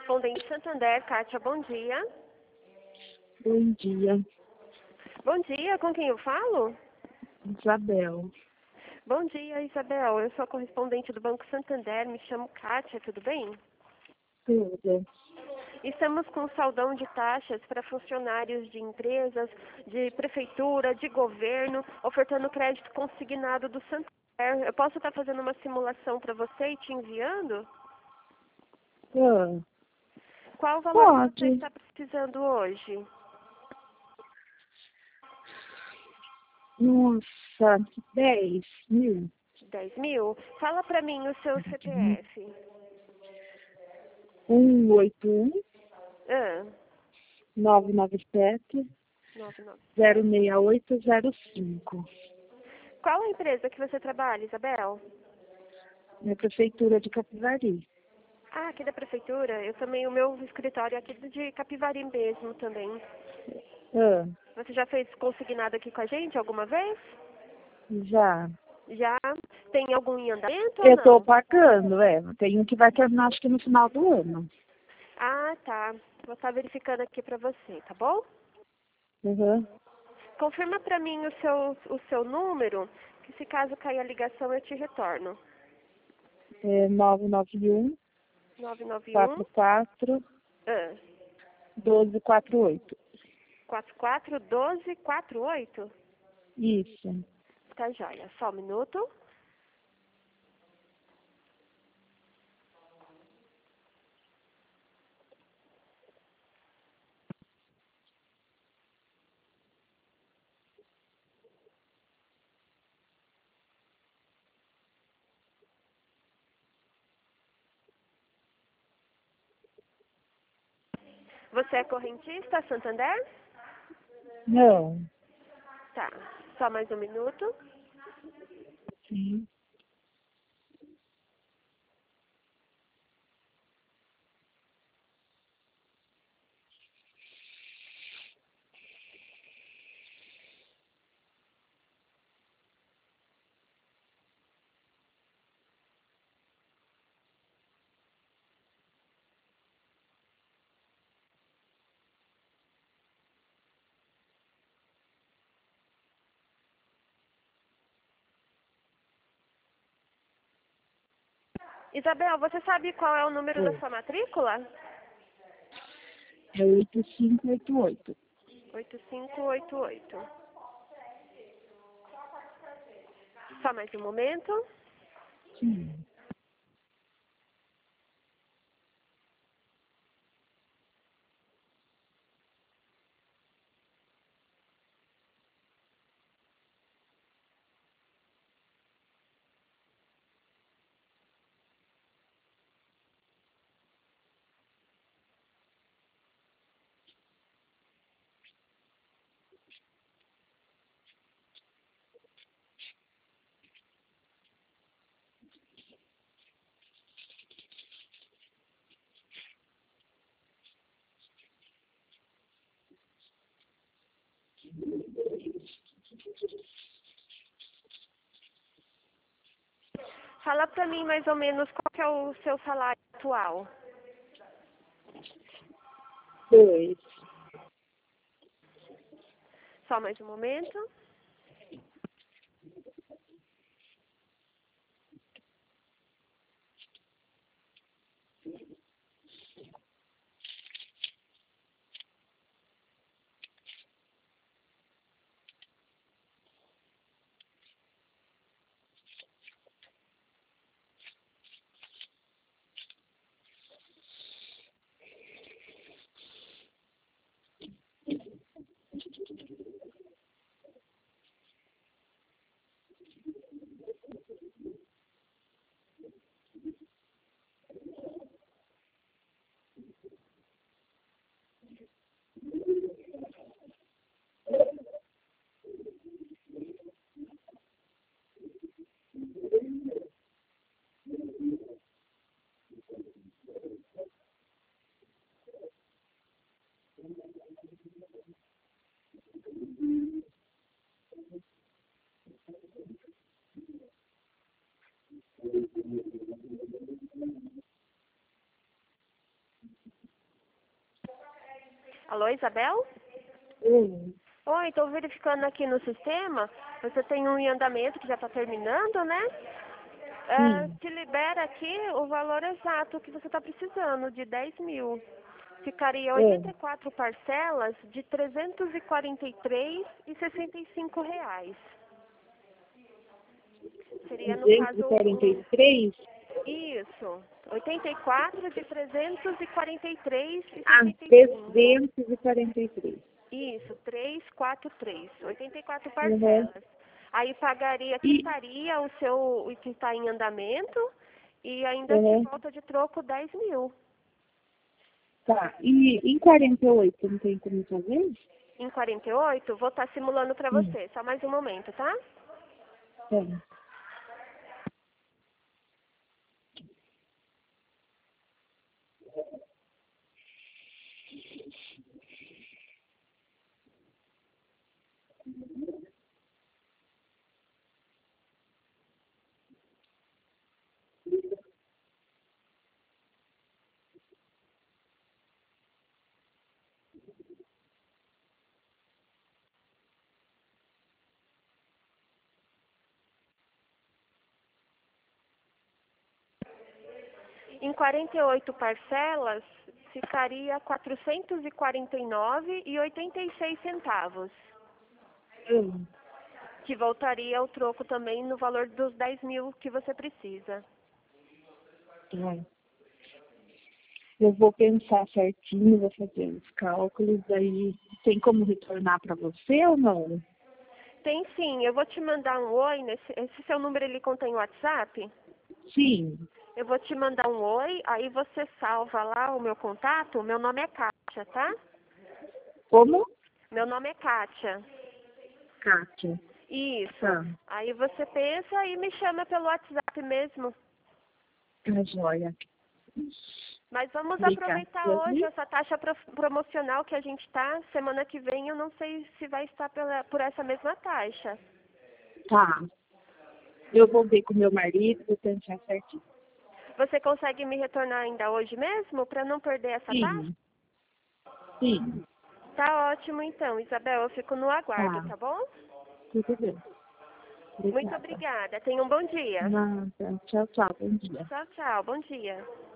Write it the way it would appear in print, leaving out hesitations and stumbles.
Correspondente Santander, Kátia, bom dia. Bom dia, Bom dia, com quem eu falo? Isabel. Bom dia, Isabel. Eu sou a correspondente do Banco Santander, me chamo Kátia, tudo bem? Tudo. Estamos com saldão de taxas para funcionários de empresas, de prefeitura, de governo, ofertando crédito consignado do Santander. Eu posso estar fazendo uma simulação para você e te enviando? Ah, Qual o valor que você pode. está precisando hoje? Nossa, 10.000. 10 mil? Fala para mim o seu CPF. 181 Ah, 997 997. 06805. Qual a empresa que você trabalha, Isabel? Na prefeitura de Capivari. Ah, aqui da prefeitura. Eu também, o meu escritório é aqui de Capivari mesmo também. Ah, Você já fez consignado aqui com a gente alguma vez? já. Já? Tem algum em andamento ou Eu tô não? pagando, Tem um que vai terminar acho que no final do ano. Ah, tá. Vou estar verificando aqui pra você, tá bom? Uhum. Confirma pra mim o seu número, que se caso cair a ligação eu te retorno. É 991 991 44 ah, 1248. 441248? Isso. Tá joia. Só um minuto. Você é correntista, Santander? Não. Tá. Só mais um minuto. Sim. Isabel, você sabe qual é o número da É. sua matrícula? É 8588. 8588. Só mais um momento. Sim. Fala pra mim mais ou menos qual que é o seu salário atual. 2. Só mais um momento. Alô, Isabel? Oi. Oi, estou verificando aqui no sistema. Você tem um em andamento que já está terminando, né? Sim. Te libera aqui o valor exato que você está precisando, de 10 mil. Ficaria 84 parcelas de R$ 343,65 reais. Seria, no caso, 243? isso. 84 de 343,65. Ah, 343. Isso, 343. 84 Uhum. parcelas. Aí pagaria, quitaria o que está em andamento e ainda te volta de troco 10 mil. Tá. E em 48 não tem como fazer? Em 48, vou estar simulando para você. Só mais um momento, tá? Tem. Em 48 parcelas, ficaria R$ 449,86. Que voltaria o troco também no valor dos 10 mil que você precisa. Tá. Eu vou pensar certinho, vou fazer os cálculos, aí tem como retornar para você ou não? Tem sim, eu vou te mandar um oi, esse seu número ele contém o WhatsApp? Sim. Eu vou te mandar um oi, aí você salva lá o meu contato, meu nome é Kátia, tá? Como? Meu nome é Kátia. Kátia. Isso. Tá. Aí você pensa e me chama pelo WhatsApp mesmo. Tá joia. Mas vamos Obrigada. aproveitar hoje essa taxa promocional que a gente tá. Semana que vem eu não sei se vai estar por essa mesma taxa. Tá. Eu vou ver com meu marido, vou pensar certinho. Você consegue me retornar ainda hoje mesmo para não perder essa taxa? Sim. Sim. Tá ótimo então, Isabel. Eu fico no aguardo, Tá. tá bom? Tudo bem. Muito Obrigada. obrigada. Tenha um bom dia. Nada. Tchau, tchau. Bom dia. Tchau, tchau. Bom dia.